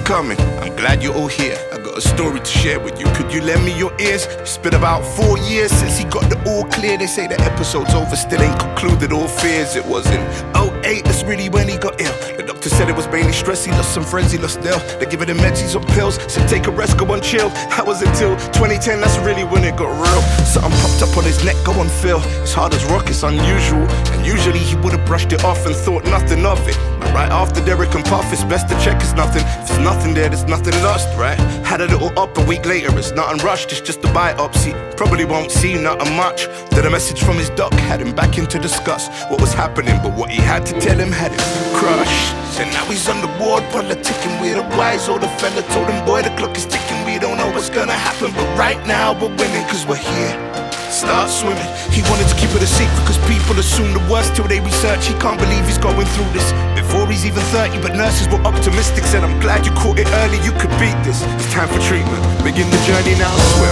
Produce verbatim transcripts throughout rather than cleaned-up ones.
coming. I'm glad you're all here. I got a story to share with you. Could you lend me your ears? It's been about four years since he got the all clear. They say the episode's over, still ain't concluded all fears. It was in oh eight, that's really when he got ill. The doctor said it was mainly stress, he lost some friends, he lost Dale. They give him meds, he's on pills, said take a rest, go on chill. That was until twenty ten, that's really when it got real. Something popped up on his neck, go on feel. It's hard as rock, it's unusual. And usually he would've brushed it off and thought nothing of it. But right after Derek and Puff, it's best to check it's nothing. If there's nothing there, there's nothing lost, right? Had a little up a week later, it's nothing rushed, it's just a biopsy. Probably won't see nothing much. Then a message from his doc had him back in to discuss what was happening, but what he had to tell him had him crushed. So now he's on the board, politicking with a wise older fella. Told him, boy, the clock is ticking, we don't know what's gonna happen, but right now we're winning, cause we're here. Start swimming. He wanted to keep it a secret cause people assume the worst till they research. He can't believe he's going through this before he's even thirty, but nurses were optimistic. Said, I'm glad you caught it early, you could beat this. It's time for treatment, begin the journey now, I swear.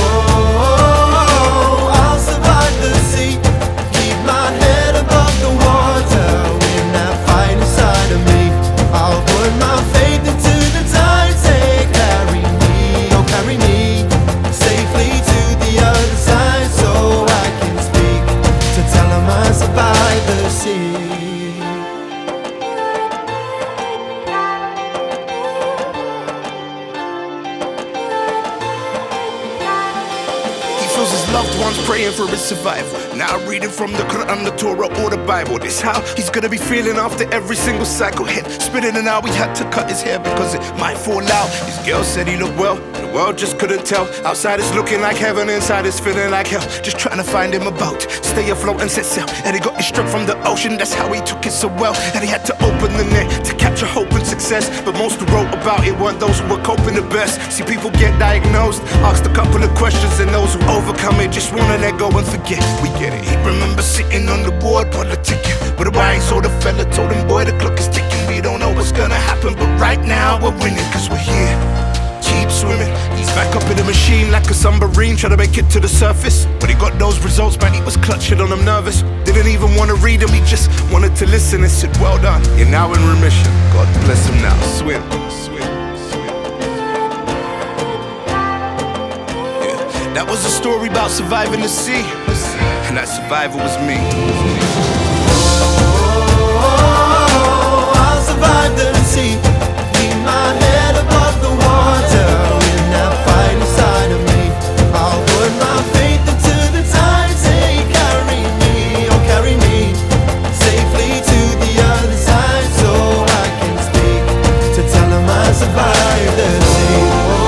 Oh, I'll survive the sea, keep my head above the water. Win that fight inside of me, I'll put my faith into the tide. Say, carry me, oh carry me safely to the other side, so I can speak to tell him I survived the sea. Feels his loved ones praying for his survival. Now reading from the Quran, the Torah, or the Bible. This how he's gonna be feeling after every single cycle hit. Spinning and out, we had to cut his hair because it might fall out. His girl said he looked well, the world just couldn't tell. Outside it's looking like heaven, inside it's feeling like hell. Just trying to find him a boat, stay afloat and set sail. And he got his strength from the ocean, that's how he took it so well. And he had to open the net to capture hope and success. But most who wrote about it weren't those who were coping the best. See, people get diagnosed, asked a couple of questions, and those who overcome it just wanna let go and forget. We get it. He remembers sitting on the board politicking with a wise older fella. Told him, boy, the clock is ticking, we don't know what's gonna happen, but right now we're winning cause we're here. Keep swimming. He's back up in the machine like a submarine, trying to make it to the surface. But he got those results back, he was clutching on him, nervous. Didn't even want to read them, he just wanted to listen and said, well done, you're now in remission. God bless him now. Swim, swim. That was a story about surviving the sea, and that survivor was me. Oh, I'll survive the sea, keep my head above the water. Win that fight inside of me, I'll put my faith into the tide. Say, carry me, oh carry me safely to the other side, so I can speak to tell him I survived the sea.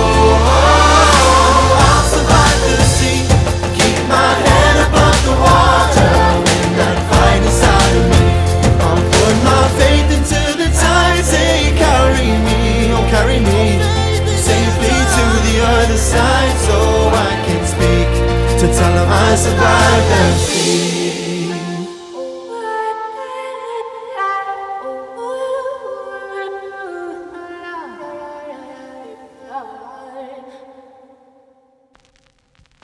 Carry me safely to the other side, so I can speak to tell him I survived the sea.